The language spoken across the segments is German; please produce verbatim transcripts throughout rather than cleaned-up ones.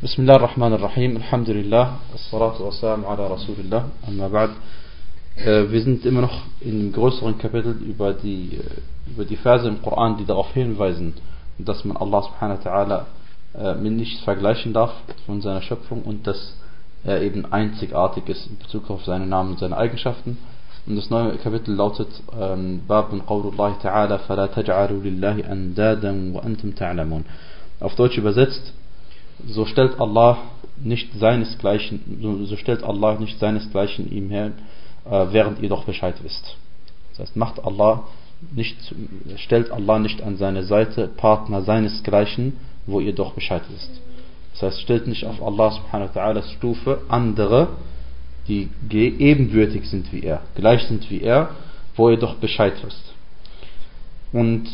Bismillah ar-Rahman ar-Rahim, Alhamdulillah, As-Salatu wa-Salam ala Rasulillah, amma ba'd. Wir sind immer noch in einem größeren Kapitel über die, über die Verse im Koran, die darauf hinweisen, dass man Allah subhanahu wa ta'ala mit nichts vergleichen darf von seiner Schöpfung und dass er eben einzigartig ist in Bezug auf seine Namen und seine Eigenschaften. Und das neue Kapitel lautet Babun qawlullahi ta'ala fala taj'alu lillahi andadan wa antum ta'lamun. Auf Deutsch übersetzt: So stellt Allah nicht seinesgleichen, so, so stellt Allah nicht seinesgleichen ihm her, äh, während ihr doch Bescheid wisst. Das heißt, macht Allah nicht, stellt Allah nicht an seine Seite Partner seinesgleichen, wo ihr doch Bescheid wisst. Das heißt, stellt nicht auf Allah subhanahu wa ta'alas Stufe andere, die ebenbürtig sind wie er, gleich sind wie er, wo ihr doch Bescheid wisst. Und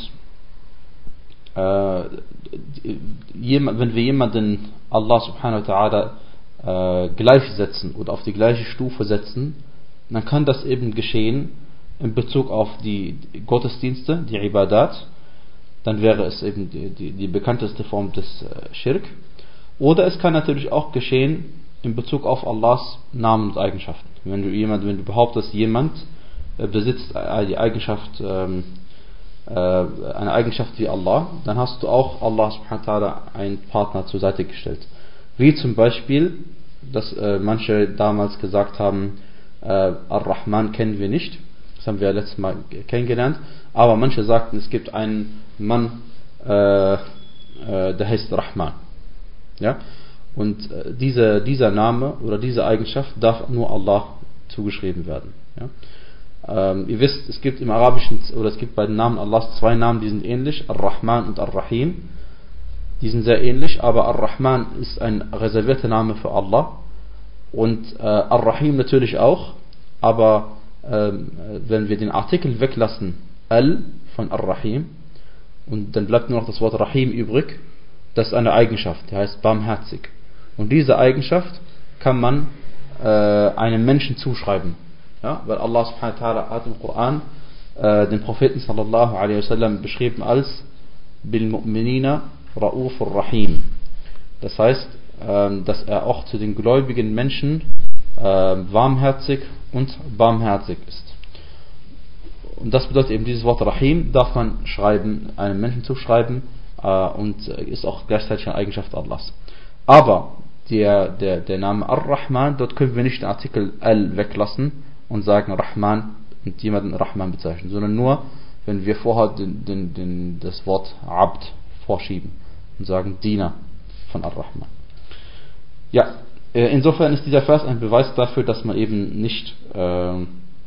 Äh, jemand, wenn wir jemanden Allah subhanahu wa ta'ala äh, gleichsetzen oder auf die gleiche Stufe setzen, dann kann das eben geschehen in Bezug auf die Gottesdienste, die Ibadat. Dann wäre es eben die, die, die bekannteste Form des äh, Schirk. Oder es kann natürlich auch geschehen in Bezug auf Allahs Namen und Eigenschaften. Wenn du jemand, wenn du behauptest, jemand äh, besitzt äh, die Eigenschaft ähm, eine Eigenschaft wie Allah, dann hast du auch Allah subhanahu wa ta'ala einen Partner zur Seite gestellt. Wie zum Beispiel, dass äh, manche damals gesagt haben, äh, Ar-Rahman kennen wir nicht, das haben wir ja letztes Mal kennengelernt, aber manche sagten, es gibt einen Mann, äh, äh, der heißt Rahman. Ja? Und äh, diese, dieser Name oder diese Eigenschaft darf nur Allah zugeschrieben werden. Ja? Ähm, ihr wisst, es gibt im Arabischen, oder es gibt bei den Namen Allahs zwei Namen, die sind ähnlich, Ar-Rahman und Ar-Rahim. Die sind sehr ähnlich, aber Ar-Rahman ist ein reservierter Name für Allah und äh, Ar-Rahim natürlich auch, aber äh, wenn wir den Artikel weglassen, Al von Ar-Rahim, und dann bleibt nur noch das Wort Rahim übrig, das ist eine Eigenschaft, die heißt barmherzig. Und diese Eigenschaft kann man äh, einem Menschen zuschreiben. Ja, weil Allah subhanahu wa ta'ala hat im Koran äh, den Propheten sallallahu alaihi wasallam beschrieben als bil mu'minina ra'ufur rahim. Das heißt, äh, dass er auch zu den gläubigen Menschen äh, warmherzig und barmherzig ist. Und das bedeutet eben, dieses Wort Rahim darf man schreiben, einem Menschen zuschreiben äh, und ist auch gleichzeitig eine Eigenschaft Allahs. Aber der, der, der Name Ar-Rahman, dort können wir nicht den Artikel Al weglassen und sagen Rahman und jemanden Rahman bezeichnen, sondern nur, wenn wir vorher den, den, den, das Wort Abd vorschieben und sagen Diener von Ar-Rahman. Ja, insofern ist dieser Vers ein Beweis dafür, dass man eben nicht äh,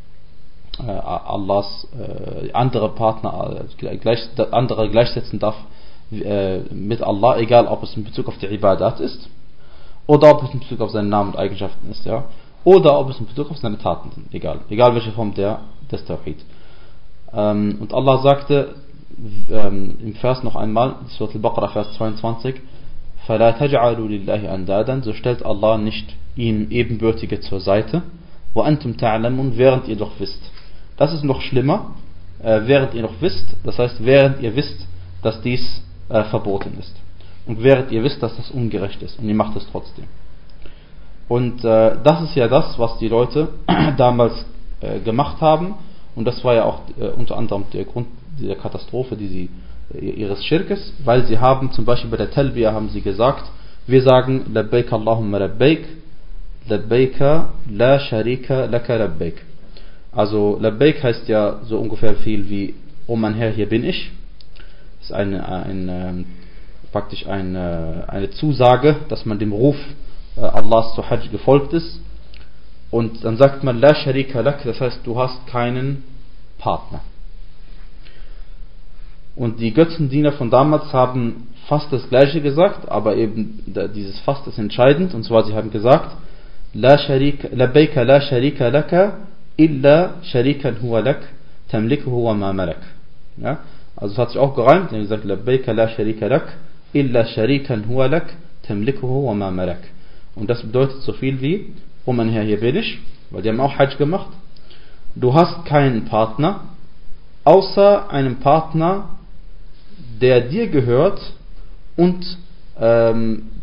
Allahs äh, andere Partner, äh, gleich, andere gleichsetzen darf äh, mit Allah, egal ob es in Bezug auf die Ibadat ist oder ob es in Bezug auf seinen Namen und Eigenschaften ist, ja. Oder ob es in Bezug auf seine Taten sind, egal, egal welche Form der, des Tawhid. Ähm, und Allah sagte ähm, im Vers noch einmal, Surah Al-Baqarah, Vers zweiundzwanzig, فَلَا تَجْعَلُوا لِلَّهِ أَنْدَادًا, so stellt Allah nicht ihnen Ebenbürtige zur Seite, وَأَنْتُمْ تَعْلَمُونَ, während ihr doch wisst. Das ist noch schlimmer, äh, während ihr noch wisst, das heißt, während ihr wisst, dass dies äh, verboten ist. Und während ihr wisst, dass das ungerecht ist, und ihr macht es trotzdem. Und äh, das ist ja das, was die Leute damals äh, gemacht haben. Und das war ja auch äh, unter anderem der Grund der Katastrophe, die sie, äh, ihres Schirkes, weil sie haben zum Beispiel bei der Talbiya haben sie gesagt, wir sagen Labbaik Allahumma Labbaik, Labbaika la sharika laka Labbaik. Also Labbaik heißt ja so ungefähr viel wie, oh mein Herr, hier bin ich. Das ist eine, eine, praktisch eine, eine Zusage, dass man dem Ruf Allahs zu Hajj gefolgt ist, und dann sagt man La sharika lak, das heißt, du hast keinen Partner. Und die Götzendiener von damals haben fast das gleiche gesagt, aber eben dieses fast ist entscheidend, und zwar sie haben gesagt La sharika labbaika la sharika laka illa sharikan huwa lak tamlikuhu wa ma malak. Ja, also es hat sich auch gereimt, sie haben gesagt Labbaika la sharika lak illa sharikan huwa lak tamlikuhu wa ma malak. Und das bedeutet so viel wie, oh mein Herr, hier bin ich, weil die haben auch Hajj gemacht. Du hast keinen Partner, außer einem Partner, der dir gehört und ähm,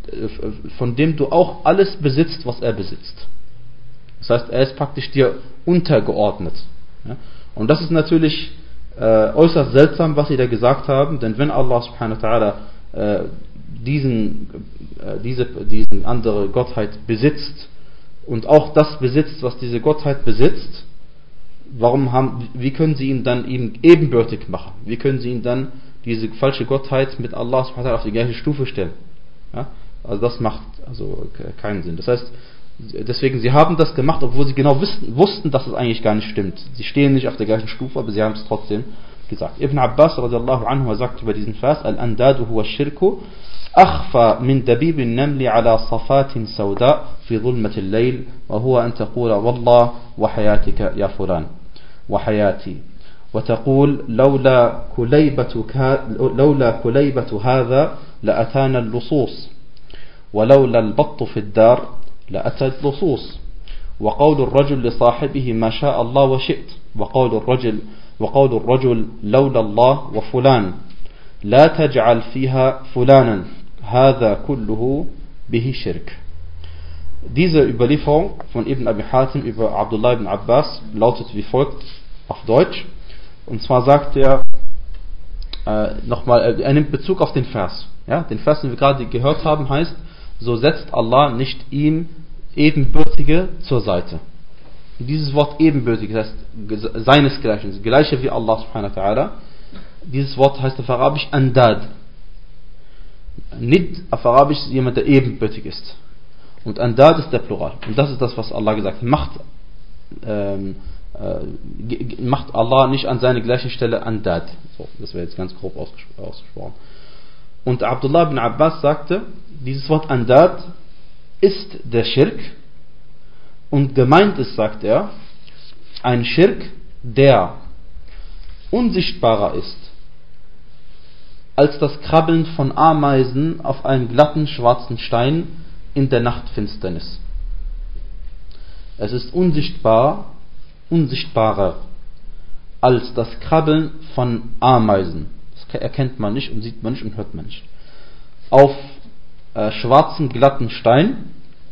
von dem du auch alles besitzt, was er besitzt. Das heißt, er ist praktisch dir untergeordnet. Ja? Und das ist natürlich äh, äußerst seltsam, was sie da gesagt haben, denn wenn Allah subhanahu wa ta'ala äh, diesen, äh, diese, diesen andere Gottheit besitzt und auch das besitzt, was diese Gottheit besitzt, warum haben, wie können sie ihn dann ihm ebenbürtig machen? Wie können sie ihn dann diese falsche Gottheit mit Allah subhanahu wa ta'ala auf die gleiche Stufe stellen? Ja? Also das macht also keinen Sinn. Das heißt, deswegen, sie haben das gemacht, obwohl sie genau wussten, wussten, dass es eigentlich gar nicht stimmt. Sie stehen nicht auf der gleichen Stufe, aber sie haben es trotzdem gesagt. Ibn Abbas radiallahu anhu sagt über diesen Vers: Al-Andadu huwa shirku akhfa min dabib an-namli ala safatin sawda fi dhulmat al-layl wa huwa an taqula wallah wa hayatika ya fulan wa hayati wa taqul lawla kulaybatuka lawla kulaybatu hadha la atana al-lusus wa lawla al-batt fi ad-dar لأتى اللصوص وقول الرجل لصاحبه ما شاء الله وشئت وقول الرجل وقول الرجل لولا الله وفلان لا تجعل فيها فلانا هذا كله به شرك. Diese Überlieferung von Ibn Abi Hatim über Abdullah ibn Abbas lautet wie folgt auf Deutsch. Und zwar sagt er äh, nochmal, er nimmt Bezug auf den Vers. Ja, den Vers, den wir gerade gehört haben, heißt: So setzt Allah nicht ihm Ebenbürtige zur Seite. Dieses Wort ebenbürtig, das heißt seinesgleichen, das gleiche wie Allah subhanahu wa ta'ala. Dieses Wort heißt auf Arabisch Andad. Nid auf Arabisch ist jemand, der ebenbürtig ist. Und Andad ist der Plural. Und das ist das, was Allah gesagt hat. Macht, ähm, äh, macht Allah nicht an seine gleiche Stelle Andad. So, das wäre jetzt ganz grob ausgesprochen. Und Abdullah ibn Abbas sagte, dieses Wort Andad ist der Schirk, und gemeint ist, sagt er, ein Schirk, der unsichtbarer ist als das Krabbeln von Ameisen auf einen glatten schwarzen Stein in der Nachtfinsternis. Es ist unsichtbar, unsichtbarer als das Krabbeln von Ameisen. Das erkennt man nicht und sieht man nicht und hört man nicht. Auf äh, schwarzen, glatten Stein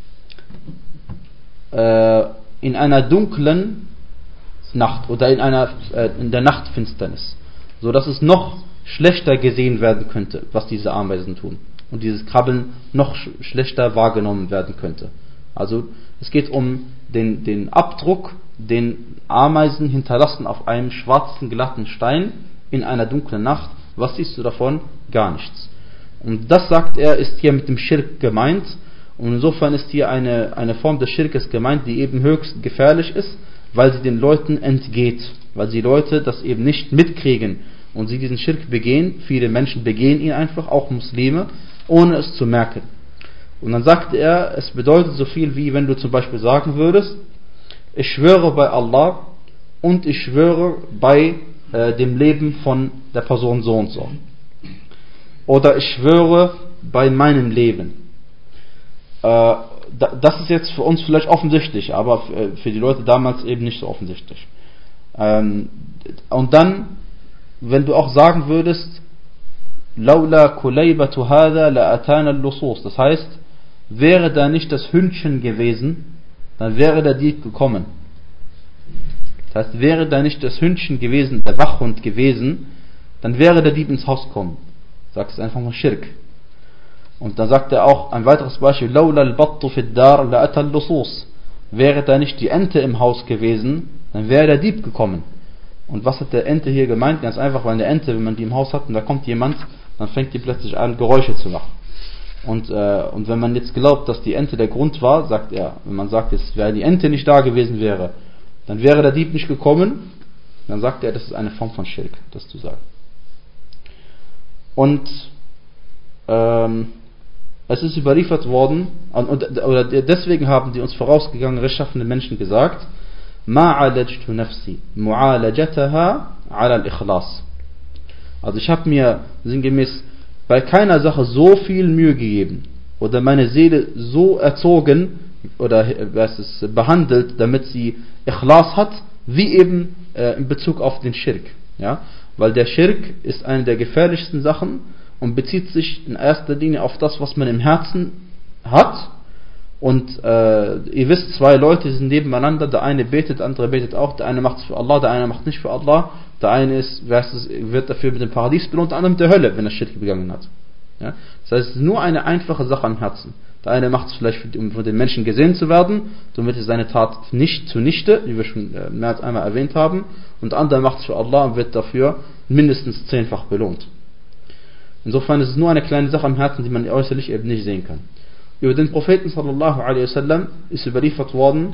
äh, in einer dunklen Nacht oder in einer äh, in der Nachtfinsternis, so dass es noch schlechter gesehen werden könnte, was diese Ameisen tun, und dieses Krabbeln noch sch- schlechter wahrgenommen werden könnte. Also es geht um den, den Abdruck, den Ameisen hinterlassen auf einem schwarzen, glatten Stein in einer dunklen Nacht. Was siehst du davon? Gar nichts. Und das, sagt er, ist hier mit dem Schirk gemeint. Und insofern ist hier eine, eine Form des Schirkes gemeint, die eben höchst gefährlich ist, weil sie den Leuten entgeht. Weil die Leute das eben nicht mitkriegen und sie diesen Schirk begehen. Viele Menschen begehen ihn einfach, auch Muslime, ohne es zu merken. Und dann sagt er, es bedeutet so viel wie, wenn du zum Beispiel sagen würdest: Ich schwöre bei Allah und ich schwöre bei äh, dem Leben von der Person so und so. Oder ich schwöre bei meinem Leben. Äh, das ist jetzt für uns vielleicht offensichtlich, aber für die Leute damals eben nicht so offensichtlich. Ähm, und dann, wenn du auch sagen würdest: Laula kulaybatu hadha la atana al-lusus. Das heißt, wäre da nicht das Hündchen gewesen, dann wäre der Dieb gekommen. Das heißt, wäre da nicht das Hündchen gewesen, der Wachhund gewesen, dann wäre der Dieb ins Haus gekommen. Sagt es einfach mal Schirk. Und dann sagt er auch ein weiteres Beispiel: Laula al-battu fi ad-dar la ata al-lusus. Wäre da nicht die Ente im Haus gewesen, dann wäre der Dieb gekommen. Und was hat der Ente hier gemeint? Ganz einfach, weil eine Ente, wenn man die im Haus hat und da kommt jemand, dann fängt die plötzlich an, Geräusche zu machen. Und, äh, und wenn man jetzt glaubt, dass die Ente der Grund war, sagt er, wenn man sagt, es wäre die Ente nicht da gewesen wäre, dann wäre der Dieb nicht gekommen, dann sagt er, das ist eine Form von Schirk, das zu sagen. Und ähm, es ist überliefert worden, und, oder deswegen haben die uns vorausgegangenen rechtschaffenen Menschen gesagt: Ma alajtu nafsi mu'alajataha ala al-ikhlas. Also ich habe mir sinngemäß bei keiner Sache so viel Mühe gegeben oder meine Seele so erzogen oder was es behandelt, damit sie Ikhlas hat, wie eben äh, in Bezug auf den Schirk. Ja? Weil der Schirk ist eine der gefährlichsten Sachen und bezieht sich in erster Linie auf das, was man im Herzen hat. Und äh, ihr wisst, zwei Leute sind nebeneinander, der eine betet, der andere betet auch, der eine macht es für Allah, der eine macht nicht für Allah, der eine ist, wird dafür mit dem Paradies belohnt, der andere mit der Hölle, wenn er Schirk begangen hat. Ja? Das heißt, es ist nur eine einfache Sache am Herzen. Der eine macht es vielleicht, um von den Menschen gesehen zu werden, somit ist seine Tat nicht zunichte, wie wir schon mehr als einmal erwähnt haben, und der andere macht es für Allah und wird dafür mindestens zehnfach belohnt. Insofern ist es nur eine kleine Sache am Herzen, die man äußerlich eben nicht sehen kann. Über den Propheten sallallahu alaihi wasallam ist überliefert worden,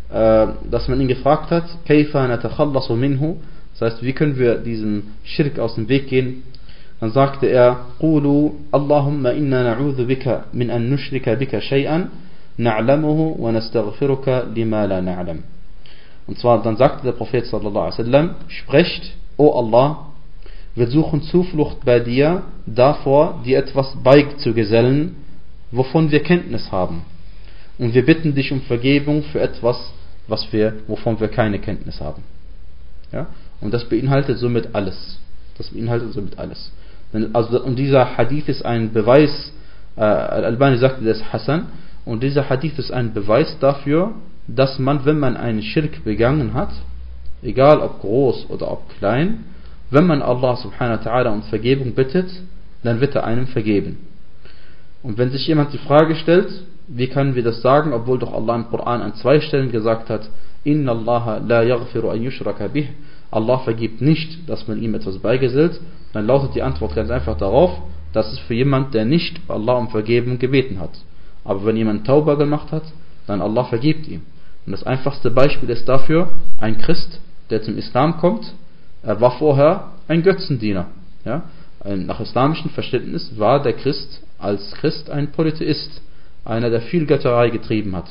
dass man ihn gefragt hat, Kayfa natakhallasu minhu, das heißt, wie können wir diesem Schirk aus dem Weg gehen? Dann sagte er, Qulu Allahumma inna na'udhu bika min an nushrika bika shay'an na'lamuhu wa nastaghfiruka lima la na'lam. Und zwar, dann sagte der Prophet sallallahu alaihi wasallam, sprecht, O Allah, wir suchen Zuflucht bei dir davor, dir etwas beizugesellen, wovon wir Kenntnis haben. Und wir bitten dich um Vergebung für etwas, was wir, wovon wir keine Kenntnis haben. Ja? Und das beinhaltet somit alles. Das beinhaltet somit alles. Also, und dieser Hadith ist ein Beweis, äh, Al-Albani sagte, das ist Hassan, und dieser Hadith ist ein Beweis dafür, dass man, wenn man einen Schirk begangen hat, egal ob groß oder ob klein, wenn man Allah subhanahu wa ta'ala um Vergebung bittet, dann wird er einem vergeben. Und wenn sich jemand die Frage stellt, wie können wir das sagen, obwohl doch Allah im Koran an zwei Stellen gesagt hat, Inna Allah la yaghfiru an yushraka bih, Allah vergibt nicht, dass man ihm etwas beigesellt, dann lautet die Antwort ganz einfach darauf, dass es für jemand, der nicht Allah um Vergebung gebeten hat. Aber wenn jemand Tauba gemacht hat, dann Allah vergibt ihm. Und das einfachste Beispiel ist dafür ein Christ, der zum Islam kommt. Er war vorher ein Götzendiener. Ja? Nach islamischem Verständnis war der Christ als Christ ein Polytheist, einer, der viel Götterei getrieben hat.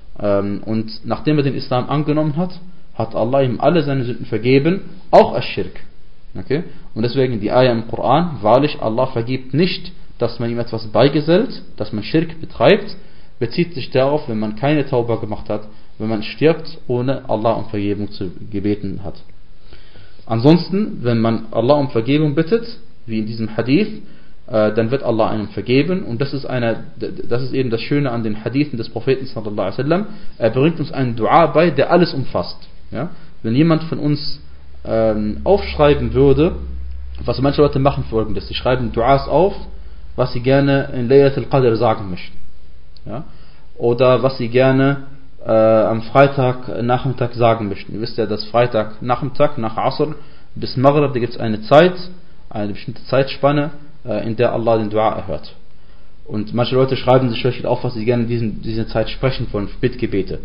Und nachdem er den Islam angenommen hat, hat Allah ihm alle seine Sünden vergeben, auch als Schirk. Okay? Und deswegen die Ayah im Koran, wahrlich, Allah vergibt nicht, dass man ihm etwas beigesellt, dass man Schirk betreibt, bezieht sich darauf, wenn man keine Tauba gemacht hat, wenn man stirbt, ohne Allah um Vergebung zu gebeten hat. Ansonsten, wenn man Allah um Vergebung bittet, wie in diesem Hadith, äh, dann wird Allah einem vergeben, und das ist eine, das ist eben das Schöne an den Hadithen des Propheten sallallahu alaihi wasallam. Er bringt uns einen Dua bei, der alles umfasst. Ja? Wenn jemand von uns ähm, aufschreiben würde, was manche Leute machen folgendes, sie schreiben Duas auf, was sie gerne in Laylat al-Qadr sagen möchten. Ja? Oder was sie gerne äh, am Freitagnachmittag sagen möchten. Ihr wisst ja, dass Freitagnachmittag nach Asr bis Maghrib, da gibt es eine Zeit, eine bestimmte Zeitspanne, äh, in der Allah den Dua erhört. Und manche Leute schreiben sich vielleicht auf, was sie gerne in diesen, dieser Zeit sprechen wollen, Bittgebete.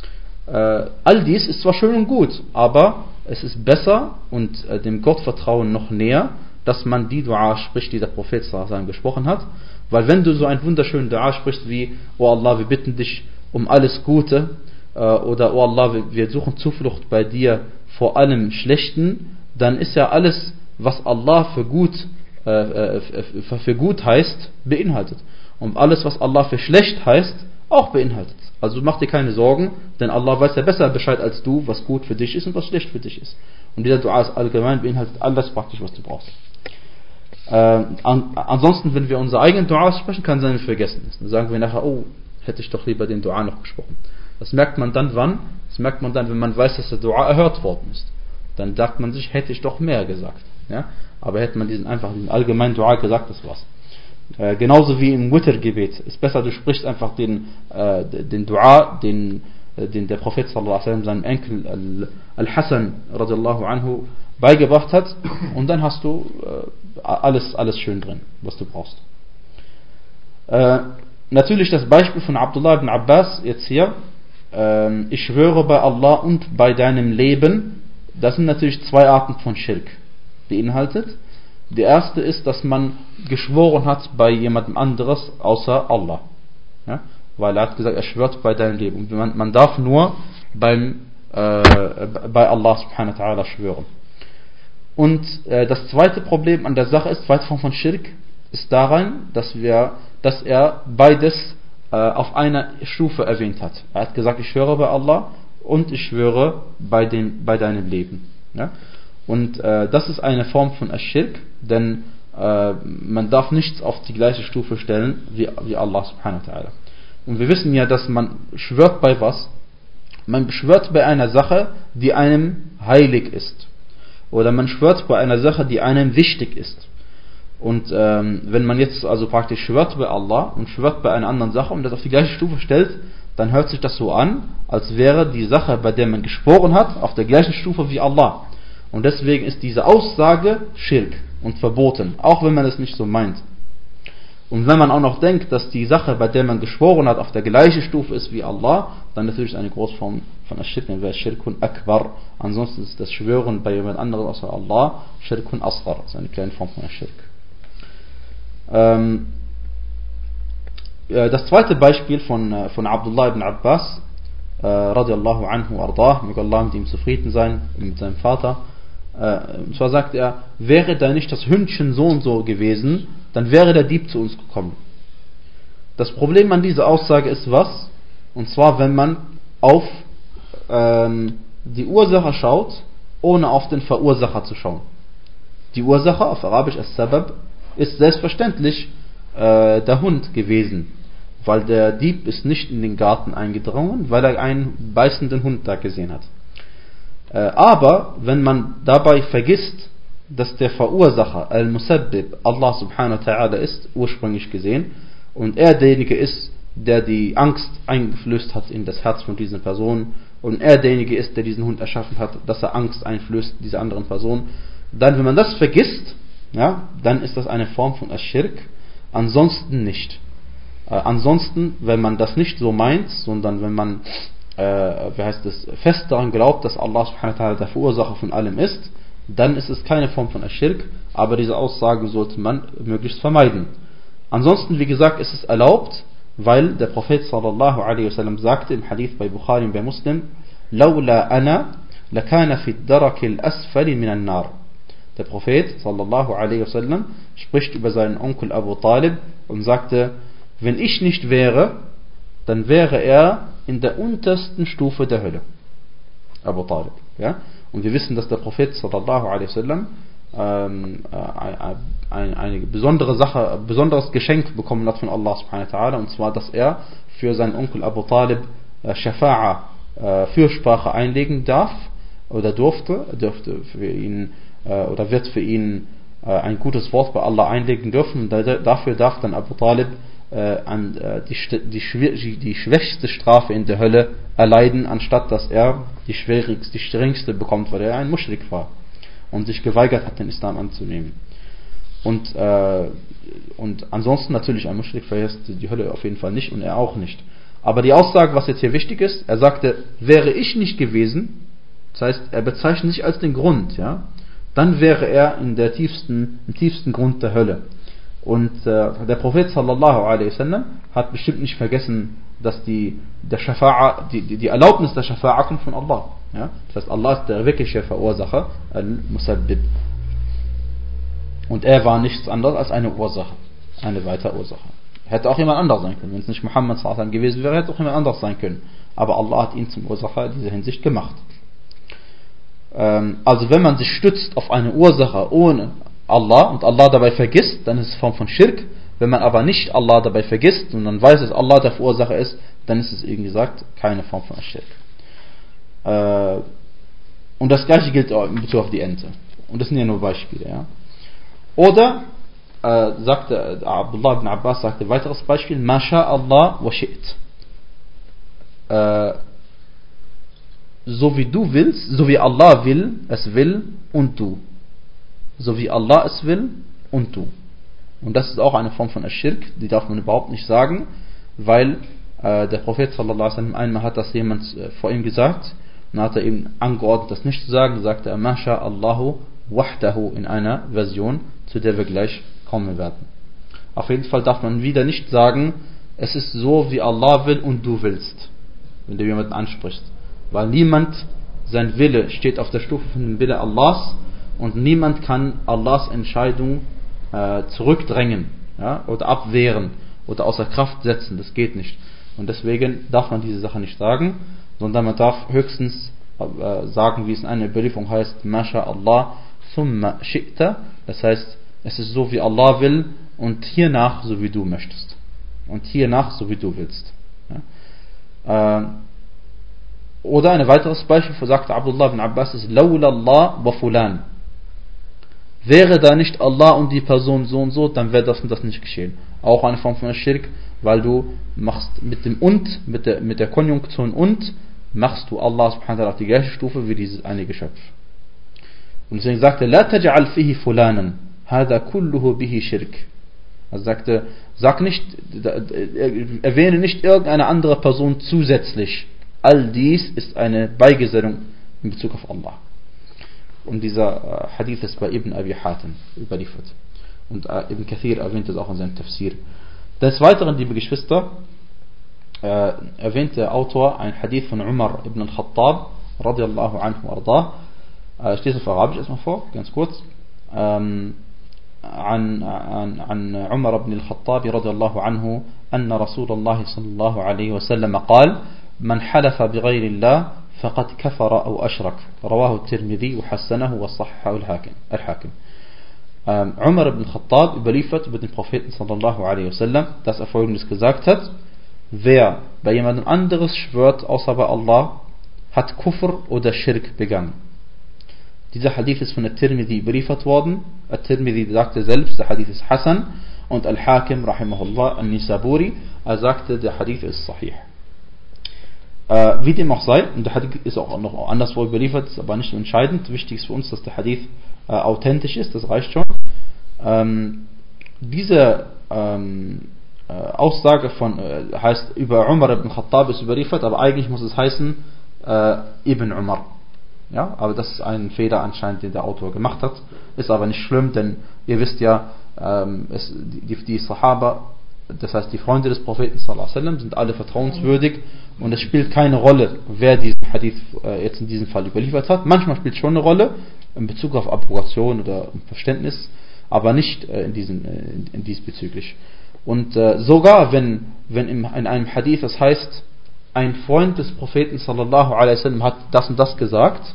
Äh, all dies ist zwar schön und gut, aber es ist besser und äh, dem Gottvertrauen noch näher, dass man die Dua spricht, die der Prophet sallallahu alaihi wasallam gesprochen hat. Weil wenn du so einen wunderschönen Dua sprichst wie, O Allah, wir bitten dich um alles Gute, äh, oder O Allah, wir, wir suchen Zuflucht bei dir vor allem Schlechten, dann ist ja alles, was Allah für gut, äh, für, für gut heißt, beinhaltet. Und alles, was Allah für schlecht heißt, auch beinhaltet. Also mach dir keine Sorgen, denn Allah weiß ja besser Bescheid als du, was gut für dich ist und was schlecht für dich ist. Und dieser Dua ist allgemein, beinhaltet alles praktisch, was du brauchst. Äh, an, ansonsten, wenn wir unsere eigenen Dua sprechen, kann sein, wir vergessen es. Dann sagen wir nachher, oh, hätte ich doch lieber den Dua noch gesprochen. Das merkt man dann wann? Das merkt man dann, wenn man weiß, dass der Dua erhört worden ist. Dann sagt man sich, hätte ich doch mehr gesagt. Ja? Aber hätte man diesen einfach diesen allgemeinen Dua gesagt, das war's. Äh, genauso wie im Witr-Gebet. Ist besser, du sprichst einfach den, äh, den Dua, den, den der Prophet sallallahu alaihi wasallam seinem Enkel Al-Hassan radiallahu anhu beigebracht hat, und dann hast du äh, alles, alles schön drin, was du brauchst. Äh, natürlich das Beispiel von Abdullah ibn Abbas jetzt hier, äh, ich schwöre bei Allah und bei deinem Leben, das sind natürlich zwei Arten von Schirk beinhaltet. Die erste ist, dass man geschworen hat bei jemandem anderes außer Allah. Ja? Weil er hat gesagt, er schwört bei deinem Leben. Und man, man darf nur beim, äh, bei Allah subhanahu wa ta'ala schwören. Und äh, das zweite Problem an der Sache ist, zweite Form von Schirk, ist daran, dass, wir, dass er beides äh, auf einer Stufe erwähnt hat. Er hat gesagt, ich schwöre bei Allah und ich schwöre bei, dem, bei deinem Leben. Ja? Und äh, das ist eine Form von Ash-Shirk, denn äh, man darf nichts auf die gleiche Stufe stellen wie, wie Allah subhanahu wa ta'ala. Und wir wissen ja, dass man schwört bei was? Man schwört bei einer Sache, die einem heilig ist. Oder man schwört bei einer Sache, die einem wichtig ist. Und ähm, wenn man jetzt also praktisch schwört bei Allah und schwört bei einer anderen Sache und das auf die gleiche Stufe stellt, dann hört sich das so an, als wäre die Sache, bei der man geschworen hat, auf der gleichen Stufe wie Allah. Und deswegen ist diese Aussage Schirk und verboten, auch wenn man es nicht so meint. Und wenn man auch noch denkt, dass die Sache, bei der man geschworen hat, auf der gleichen Stufe ist wie Allah, dann natürlich eine Großform von Ash-Shirk, dann wäre Shirkun Akbar. Ansonsten ist das Schwören bei jemand anderem außer Allah Shirkun Asghar, das ist eine kleine Form von Ash-Shirk. Ähm, das zweite Beispiel von, von Abdullah ibn Abbas, äh, radiallahu anhu ardah, möge Allah mit ihm zufrieden sein, mit seinem Vater. Äh, und zwar sagt er, wäre da nicht das Hündchen so und so gewesen, dann wäre der Dieb zu uns gekommen. Das Problem an dieser Aussage ist was? Und zwar, wenn man auf ähm, die Ursache schaut, ohne auf den Verursacher zu schauen. Die Ursache, auf Arabisch as-Sabab, ist selbstverständlich äh, der Hund gewesen, weil der Dieb ist nicht in den Garten eingedrungen, weil er einen beißenden Hund da gesehen hat. Äh, aber wenn man dabei vergisst, dass der Verursacher, Al-Musabbib, Allah subhanahu wa ta'ala ist, ursprünglich gesehen, und er derjenige ist, der die Angst eingeflößt hat in das Herz von dieser Person, und er derjenige ist, der diesen Hund erschaffen hat, dass er Angst einflößt, dieser anderen Person, dann, wenn man das vergisst, ja, dann ist das eine Form von Ash-Shirk, ansonsten nicht. Äh, ansonsten, wenn man das nicht so meint, sondern wenn man, äh, wie heißt es, fest daran glaubt, dass Allah subhanahu wa ta'ala der Verursacher von allem ist, dann ist es keine Form von Ash-Shirk, aber diese Aussagen sollte man möglichst vermeiden. Ansonsten, wie gesagt, ist es erlaubt, weil der Prophet sallallahu alaihi wasallam sagte im Hadith bei Bukhari und bei Muslim, لولا أنا لكان في الدرك الأسفل من النار. Der Prophet sallallahu alaihi wasallam spricht über seinen Onkel Abu Talib und sagte, wenn ich nicht wäre, dann wäre er in der untersten Stufe der Hölle. Abu Talib, ja? Und wir wissen, dass der Prophet sallallahu alaihi wasallam ähm, äh, ein, eine besondere Sache, ein besonderes Geschenk bekommen hat von Allah subhanahu wa ta'ala, und zwar, dass er für seinen Onkel Abu Talib äh, Shafa'a, äh, Fürsprache einlegen darf oder durfte, dürfte für ihn äh, oder wird für ihn äh, ein gutes Wort bei Allah einlegen dürfen. Und da, dafür darf dann Abu Talib äh, an, äh, die, die, die schwächste Strafe in der Hölle erleiden, anstatt dass er die schwierigste, die strengste bekommt, weil er ein Muschrik war und sich geweigert hat, den Islam anzunehmen. Und, äh, und ansonsten natürlich ein Muschrik verhält die Hölle auf jeden Fall nicht und er auch nicht. Aber die Aussage, was jetzt hier wichtig ist, er sagte, wäre ich nicht gewesen, das heißt, er bezeichnet sich als den Grund, ja, dann wäre er in der tiefsten, im tiefsten Grund der Hölle. Und äh, der Prophet sallallahu alaihi wasallam hat bestimmt nicht vergessen, dass die, der Shafa'a, die, die, die Erlaubnis der Shafa'a kommt von Allah. Ja? Das heißt, Allah ist der wirkliche Verursacher, Al-Musabbib. Und er war nichts anderes als eine Ursache, eine weitere Ursache. Hätte auch jemand anders sein können. Wenn es nicht Muhammad sallallahu alaihi wasallam gewesen wäre, hätte auch jemand anders sein können. Aber Allah hat ihn zum Ursacher in dieser Hinsicht gemacht. Ähm, also wenn man sich stützt auf eine Ursache ohne Allah und Allah dabei vergisst, dann ist es Form von Schirk. Wenn man aber nicht Allah dabei vergisst und dann weiß, dass Allah der Verursacher ist, dann ist es, wie gesagt, keine Form von Schirk. Äh, und das gleiche gilt auch in Bezug auf die Ente. Und das sind ja nur Beispiele. Ja? Oder, äh, sagte Abdullah ibn Abbas, sagte weiteres Beispiel, Ma sha Allah wa shi't. Äh, so wie du willst, so wie Allah will, es will und du. So wie Allah es will und du. Und das ist auch eine Form von Ash-Shirk, die darf man überhaupt nicht sagen, weil äh, der Prophet sallallahu alaihi wasallam einmal hat das jemand äh, vor ihm gesagt und hat er ihm angeordnet, das nicht zu sagen, sagte er, Ma sha Allahu wahdahu in einer Version, zu der wir gleich kommen werden. Auf jeden Fall darf man wieder nicht sagen, es ist so, wie Allah will und du willst, wenn du jemanden ansprichst. Weil niemand, sein Wille steht auf der Stufe von dem Wille Allahs und niemand kann Allahs Entscheidung äh, zurückdrängen, ja, oder abwehren oder außer Kraft setzen. Das geht nicht. Und deswegen darf man diese Sache nicht sagen, sondern man darf höchstens äh, sagen, wie es in einer Überlieferung heißt, Masha Allah thumma shi'ta. Das heißt, es ist so, wie Allah will und hiernach, so wie du möchtest. Und hiernach, so wie du willst. Ja. Äh, oder ein weiteres Beispiel, wo sagte Abdullah ibn Abbas, ist Lawla Allah wa fulan. Wäre da nicht Allah und die Person so und so, dann wäre das und das nicht geschehen. Auch eine Form von Schirk, weil du machst mit dem und, mit der, mit der Konjunktion und, machst du Allah subhanahu wa ta'ala auf die gleiche Stufe wie dieses eine Geschöpf. Und deswegen sagte er, La taj'al fihi fulanan, hada kulluhu bihi shirk. Also sagte, sag nicht, erwähne nicht irgendeine andere Person zusätzlich. All dies ist eine Beigesellung in Bezug auf Allah. Und dieser äh, Hadith ist bei Ibn Abi Hatim überliefert. Und äh, Ibn Kathir erwähnt es auch in seinem Tafsir. Des Weiteren, liebe Geschwister, äh, erwähnt der Autor ein Hadith von Umar ibn al-Khattab, radiallahu anhu arda. Äh, ich lese auf Arabisch erstmal vor, ganz kurz. Ähm, عن عن عن عمر بن الخطاب رضي الله عنه أن رسول الله صلى الله عليه وسلم قال: من حلف بغير الله فقد كفر أو أشرك. رواه الترمذي وحسنه وصححه الحاكم. الحاكم. Umar ibn Khattab überliefert über den Propheten sallallahu alaihi wasallam, dass er Folgendes gesagt hat: Wer bei jemandem anderes schwört außer bei Allah, hat Kufr oder Schirk begangen. Dieser Hadith ist von der Tirmidhi überliefert worden. At-Tirmidhi sagte selbst, der Hadith ist Hasan, und Al-Hakim, rahimahullah, An-Nisaburi, er sagte, der Hadith ist Sahih. Äh, wie dem auch sei, und der Hadith ist auch noch anderswo überliefert, ist aber nicht entscheidend. Wichtig ist für uns, dass der Hadith äh, authentisch ist, das reicht schon. Ähm, diese ähm, äh, Aussage von, äh, heißt, über Umar ibn Khattab ist überliefert, aber eigentlich muss es heißen, äh, Ibn Umar. Ja, aber das ist ein Fehler anscheinend, den der Autor gemacht hat. Ist aber nicht schlimm, denn ihr wisst ja, ähm, es, die, die Sahaba, das heißt die Freunde des Propheten sallallahu alaihi wasallam, sind alle vertrauenswürdig und es spielt keine Rolle, wer diesen Hadith äh, jetzt in diesem Fall überliefert hat. Manchmal spielt es schon eine Rolle in Bezug auf Abrogation oder Verständnis, aber nicht äh, in, diesen, äh, in, in diesbezüglich. Und äh, sogar wenn, wenn in, in einem Hadith es heißt, ein Freund des Propheten sallallahu alaihi wasallam hat das und das gesagt,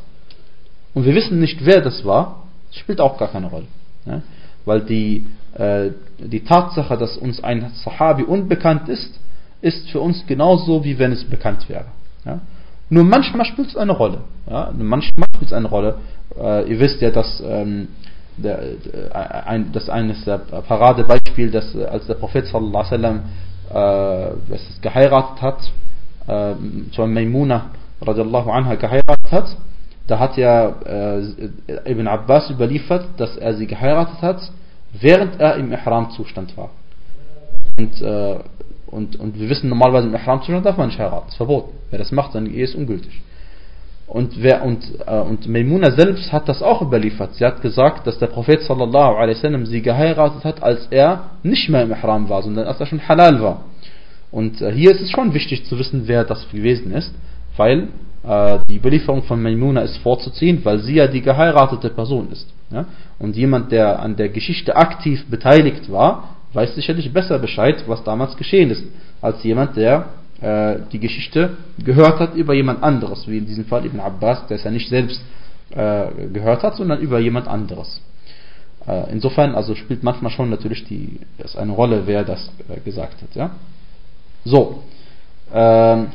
und wir wissen nicht, wer das war, spielt auch gar keine Rolle. Ja? Weil die, äh, die Tatsache, dass uns ein Sahabi unbekannt ist, ist für uns genauso, wie wenn es bekannt wäre. Ja? Nur manchmal spielt es eine Rolle. Ja? Nur manchmal spielt es eine Rolle. Äh, ihr wisst ja, dass ähm, der, der, ein, das eines der Paradebeispiel, dass äh, als der Prophet sallallahu alaihi wasallam äh, es geheiratet hat, äh, zu Maimuna radiallahu anha geheiratet hat, da hat ja äh, Ibn Abbas überliefert, dass er sie geheiratet hat, während er im Ihram-Zustand war. Und, äh, und, und wir wissen, normalerweise im Ihram-Zustand darf man nicht heiraten, das ist verboten. Wer das macht, seine Ehe ist ungültig. Und, wer, und, äh, und Maimuna selbst hat das auch überliefert. Sie hat gesagt, dass der Prophet sallallahu alaihi wasallam sie geheiratet hat, als er nicht mehr im Ihram war, sondern als er schon halal war. Und äh, hier ist es schon wichtig zu wissen, wer das gewesen ist, weil äh, die Überlieferung von Maimuna ist vorzuziehen, weil sie ja die geheiratete Person ist. Ja? Und jemand, der an der Geschichte aktiv beteiligt war, weiß sicherlich besser Bescheid, was damals geschehen ist, als jemand, der äh, die Geschichte gehört hat über jemand anderes, wie in diesem Fall Ibn Abbas, der es ja nicht selbst äh, gehört hat, sondern über jemand anderes. Äh, insofern also spielt manchmal schon natürlich die, es eine Rolle, wer das äh, gesagt hat. Ja? So, ähm,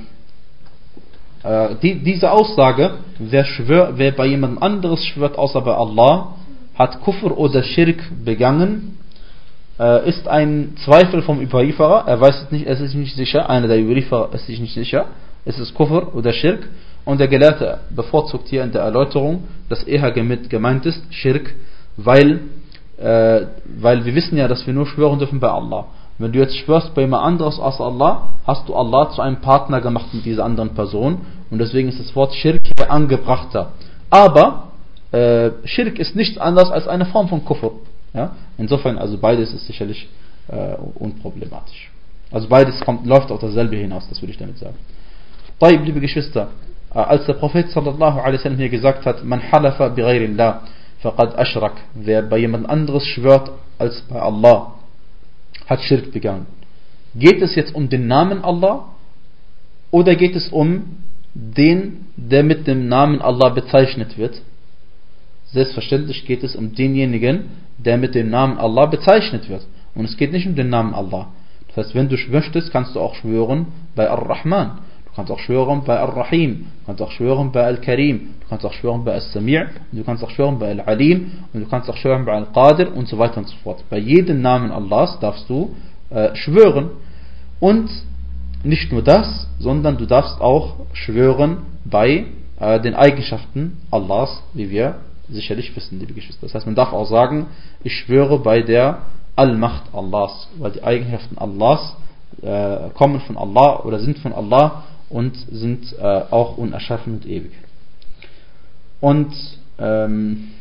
äh, die, diese Aussage, wer, schwör, wer bei jemand anderes schwört außer bei Allah, hat Kufr oder Schirk begangen, äh, ist ein Zweifel vom Überlieferer. Er weiß es nicht, es ist nicht sicher, einer der Überlieferer ist sich nicht sicher, es ist Kufr oder Schirk. Und der Gelehrte bevorzugt hier in der Erläuterung, dass eher gemeint ist Schirk, weil, äh, weil wir wissen ja, dass wir nur schwören dürfen bei Allah. Wenn du jetzt schwörst bei jemand anderes als Allah, hast du Allah zu einem Partner gemacht mit dieser anderen Person. Und deswegen ist das Wort Schirk hier angebrachter. Aber äh, Schirk ist nichts anderes als eine Form von Kufr. Ja? Insofern, also beides ist sicherlich äh, unproblematisch. Also beides kommt, läuft auf dasselbe hinaus, das würde ich damit sagen. Taib, liebe Geschwister, äh, als der Prophet sallallahu alaihi wasallam hier gesagt hat, man halafa bi ghayrillah faqad ashrak, wer bei jemand anderes schwört als bei Allah, hat Schirk begangen. Geht es jetzt um den Namen Allah oder geht es um den, der mit dem Namen Allah bezeichnet wird? Selbstverständlich geht es um denjenigen, der mit dem Namen Allah bezeichnet wird. Und es geht nicht um den Namen Allah. Das Das heißt, wenn du möchtest, kannst du auch schwören bei Ar-Rahman. Du kannst auch schwören bei Ar-Rahim. Du kannst auch schwören bei Al-Karim. Du kannst auch schwören bei As-Sami'. Du kannst auch schwören bei Al-Alim. Und du kannst auch schwören bei Al-Qadir und so weiter und so fort. Bei jedem Namen Allahs darfst du äh, schwören. Und nicht nur das, sondern du darfst auch schwören bei äh, den Eigenschaften Allahs, wie wir sicherlich wissen, liebe Geschwister. Das heißt, man darf auch sagen, ich schwöre bei der Allmacht Allahs, weil die Eigenschaften Allahs äh, kommen von Allah oder sind von Allah und sind äh, auch unerschaffen und ewig. Und ähm,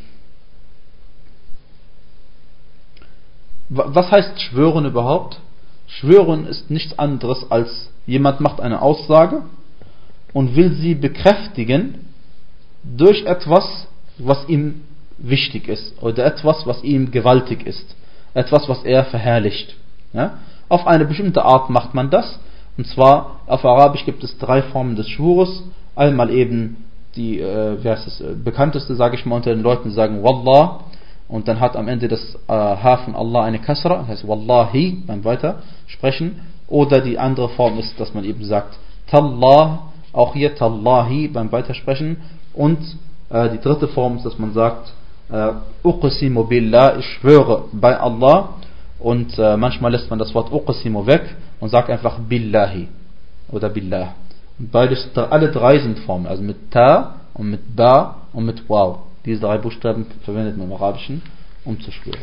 was heißt schwören überhaupt? Schwören ist nichts anderes als jemand macht eine Aussage und will sie bekräftigen durch etwas, was ihm wichtig ist oder etwas, was ihm gewaltig ist. Etwas, was er verherrlicht. Ja? Auf eine bestimmte Art macht man das. Und zwar auf Arabisch gibt es drei Formen des Schwures. Einmal eben die, äh, wer ist das, bekannteste, sage ich mal, unter den Leuten, die sagen Wallah. Und dann hat am Ende das äh, H von Allah eine Kasra, das heißt Wallahi beim Weitersprechen. Oder die andere Form ist, dass man eben sagt Tallah, auch hier Tallahi beim Weitersprechen. Und äh, die dritte Form ist, dass man sagt Uqsimu billah, ich schwöre bei Allah. Und äh, manchmal lässt man das Wort Uqsimu weg und sagt einfach Billahi oder Billah. Und beides, alle drei sind Formen, also mit Ta und mit Ba und mit Waw. Diese drei Buchstaben verwendet man im Arabischen, um zu schwören.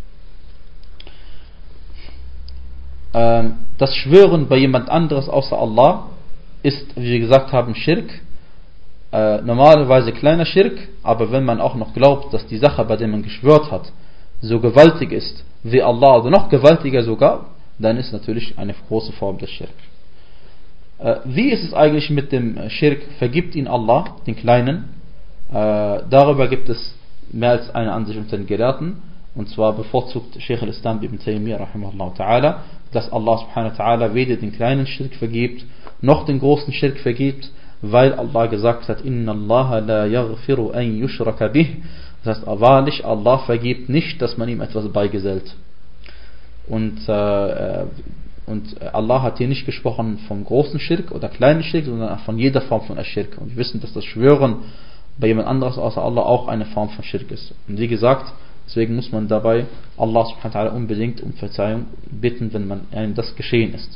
Ähm, das Schwören bei jemand anderes außer Allah ist, wie wir gesagt haben, Schirk. Äh, normalerweise kleiner Schirk, aber wenn man auch noch glaubt, dass die Sache, bei der man geschwört hat, so gewaltig ist wie Allah oder noch gewaltiger sogar, dann ist natürlich eine große Form des Schirk. Äh, wie ist es eigentlich mit dem Schirk? Vergibt ihn Allah, den Kleinen? Äh, darüber gibt es mehr als eine Ansicht unter den Gelehrten, und zwar bevorzugt Sheikh al-Islam ibn Taymiyyah rahimahullah ta'ala, dass Allah subhanahu wa ta'ala weder den kleinen Schirk vergibt, noch den großen Schirk vergibt, weil Allah gesagt hat, Inna Allah la yaghfiru an yushraka bih. Das heißt, wahrlich, Allah vergibt nicht, dass man ihm etwas beigesellt. Und, äh, und Allah hat hier nicht gesprochen vom großen Schirk oder kleinen Schirk, sondern von jeder Form von Schirk. Und wir wissen, dass das Schwören bei jemand anderes außer Allah auch eine Form von Schirk ist. Und wie gesagt, deswegen muss man dabei Allah subhanahu wa ta'ala unbedingt um Verzeihung bitten, wenn man einem das geschehen ist.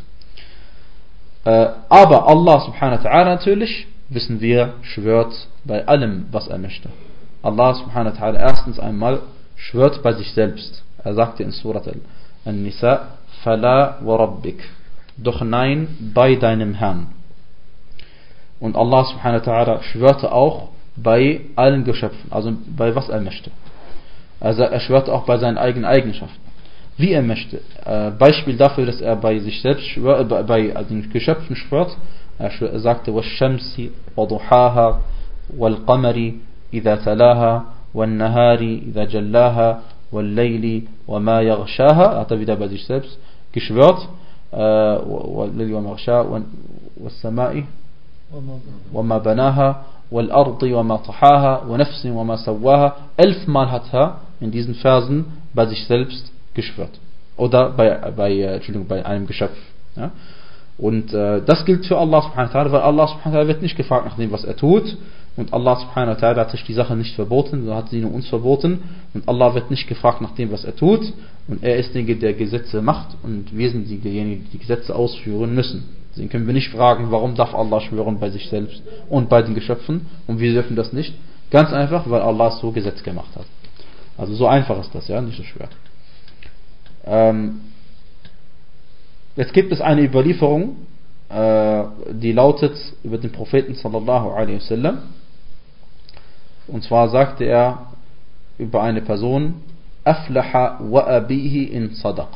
Aber Allah subhanahu wa ta'ala natürlich, wissen wir, schwört bei allem, was er möchte. Allah subhanahu wa ta'ala erstens einmal schwört bei sich selbst. Er sagte in Surat An-Nisa, Fala wa Rabbik, doch nein bei deinem Herrn. Und Allah subhanahu wa ta'ala schwörte auch bei allen Geschöpfen, also bei was er möchte. Also er schwört auch bei seinen eigenen Eigenschaften, wie er möchte. Äh, Beispiel dafür, dass er bei sich selbst schwört, äh, bei, bei den Geschöpfen schwört. Er, schwör, er sagte: "Wash-shamsi wa-duhaha, wal-qamari idha talaha, wan-nahari idha jallaha, wal-layli wa ma yaghshaha." Hat er wieder bei sich selbst geschwört. Wal-layli wa ma yaghshaha, was-samai wa ma banaha, wal-ardi wa ma tahaha, wa nafsin wa ma sawaha. Elfmal hat er in diesen Versen bei sich selbst geschwört. Oder bei, bei, Entschuldigung, bei einem Geschöpf. Ja? Und äh, das gilt für Allah subhanahu wa ta'ala, weil Allah subhanahu wa ta'ala wird nicht gefragt nach dem, was er tut. Und Allah subhanahu wa ta'ala hat sich die Sache nicht verboten, sondern hat sie nur uns verboten. Und Allah wird nicht gefragt nach dem, was er tut. Und er ist derjenige, der Gesetze macht. Und wir sind diejenigen, die die Gesetze ausführen müssen. Deswegen können wir nicht fragen, warum darf Allah schwören bei sich selbst und bei den Geschöpfen. Und wir dürfen das nicht. Ganz einfach, weil Allah so Gesetz gemacht hat. Also so einfach ist das, ja, nicht so schwer. Ähm, jetzt gibt es eine Überlieferung, äh, die lautet über den Propheten sallallahu alaihi wasallam. Und zwar sagte er über eine Person: Aflaha wa abihi in sadaq.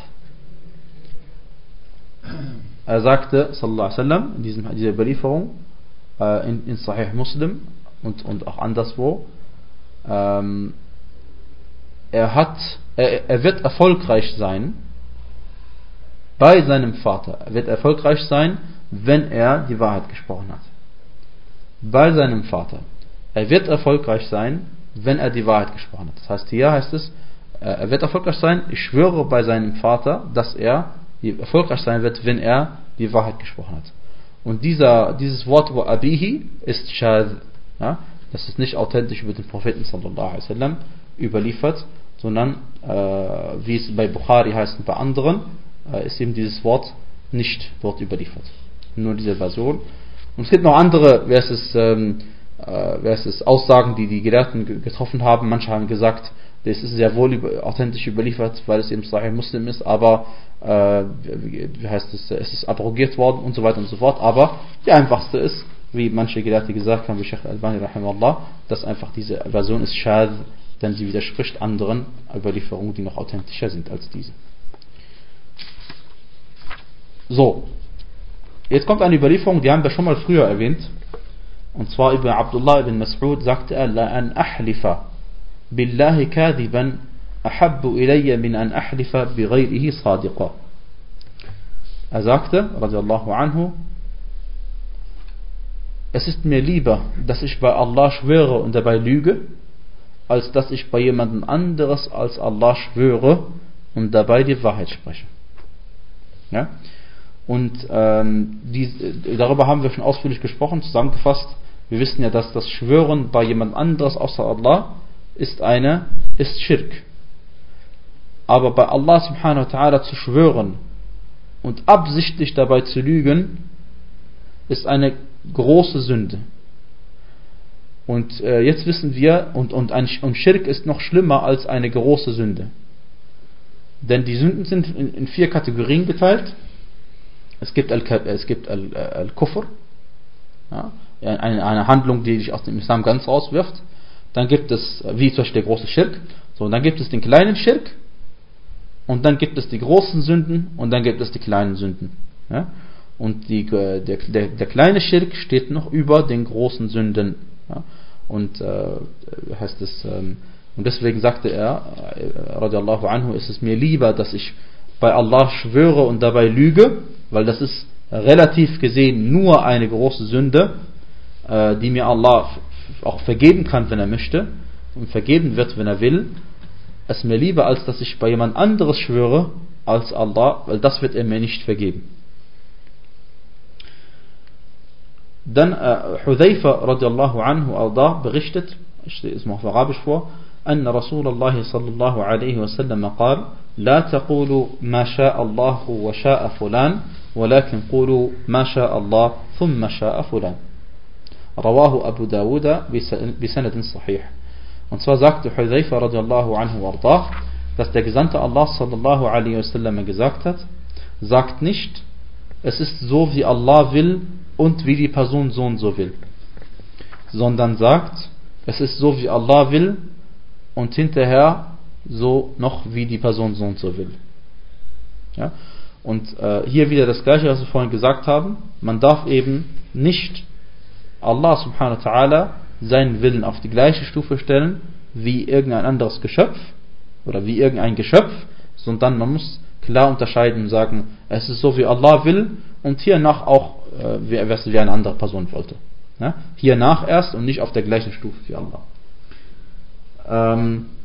Er sagte sallallahu alaihi wasallam in diesem, dieser Überlieferung, äh, in, in Sahih Muslim und, und auch anderswo, ähm, er hat Er, er wird erfolgreich sein bei seinem Vater. Er wird erfolgreich sein, wenn er die Wahrheit gesprochen hat. Bei seinem Vater. Er wird erfolgreich sein, wenn er die Wahrheit gesprochen hat. Das heißt, hier heißt es, er wird erfolgreich sein, ich schwöre bei seinem Vater, dass er erfolgreich sein wird, wenn er die Wahrheit gesprochen hat. Und dieser, dieses Wort wa abihi ist shadh. Ja? Das ist nicht authentisch über den Propheten sallallahu alaihi wasallam überliefert, sondern äh, wie es bei Bukhari heißt und bei anderen, äh, ist eben dieses Wort nicht dort überliefert. Nur diese Version. Und es gibt noch andere versus, ähm, äh, versus Aussagen, die die Gelehrten getroffen haben. Manche haben gesagt, das ist sehr wohl über, authentisch überliefert, weil es eben Sahih Muslim ist, aber äh, wie heißt es, es ist abrogiert worden und so weiter und so fort. Aber die einfachste ist, wie manche Gelehrte gesagt haben, wie Sheikh Al-Albani rahimahullah, dass einfach diese Version ist shadh, denn sie widerspricht anderen Überlieferungen, die noch authentischer sind als diese. So, jetzt kommt eine Überlieferung, die haben wir schon mal früher erwähnt, und zwar über Abdullah ibn Mas'ud sagte er, la an ahlifa billahi kadhiban ahabbu ilayya min an ahlifa bighayrihi sadiqa. Er sagte, radiallahu anhu, es ist mir lieber, dass ich bei Allah schwöre und dabei lüge, als dass ich bei jemandem anderes als Allah schwöre und dabei die Wahrheit spreche. Ja? Und ähm, die, darüber haben wir schon ausführlich gesprochen, zusammengefasst. Wir wissen ja, dass das Schwören bei jemand anderes außer Allah ist eine, ist Schirk. Aber bei Allah subhanahu wa ta'ala zu schwören und absichtlich dabei zu lügen, ist eine große Sünde. Und äh, jetzt wissen wir, und, und, ein, und Schirk ist noch schlimmer als eine große Sünde. Denn die Sünden sind in, in vier Kategorien geteilt. Es gibt Al-Kufr, ja, eine, eine Handlung, die dich aus dem Islam ganz rauswirft. Dann gibt es, wie zum Beispiel der große Schirk. So, und dann gibt es den kleinen Schirk. Und dann gibt es die großen Sünden. Und dann gibt es die kleinen Sünden. Ja? Und die, der, der, der kleine Schirk steht noch über den großen Sünden. Ja? Und äh, heißt es, ähm, und deswegen sagte er, äh, radiallahu anhu, ist es mir lieber, dass ich bei Allah schwöre und dabei lüge, weil das ist relativ gesehen nur eine große Sünde, äh, die mir Allah auch vergeben kann, wenn er möchte, und vergeben wird, wenn er will. Es ist mir lieber, als dass ich bei jemand anderes schwöre als Allah, weil das wird er mir nicht vergeben. Dann äh, Hudhayfa radiallahu anhu arda berichtet, ich stehe es mal auf Arabisch vor, أن رسول الله صلى الله عليه وسلم قال لا تقولوا ما شاء الله وشاء فلان ولكن قولوا ما شاء الله ثم شاء فلان. رواه أبو داود بسند صحيح. Und zwar sagte Hudhayfa radiallahu anhu arda, dass der Gesandte Allah sallallahu alaihi wasallam gesagt hat, sagt nicht, es ist so wie Allah will und wie die Person so und so will, sondern sagt, es ist so wie Allah will und hinterher so noch wie die Person so und so will. Ja? Und äh, hier wieder das gleiche, was wir vorhin gesagt haben, man darf eben nicht Allah subhanahu wa ta'ala seinen Willen auf die gleiche Stufe stellen wie irgendein anderes Geschöpf oder wie irgendein Geschöpf, sondern man muss klar unterscheiden und sagen, es ist so wie Allah will und hiernach auch äh, wie, wie eine andere Person wollte. Ja? Hiernach erst und nicht auf der gleichen Stufe wie Allah. Ähm,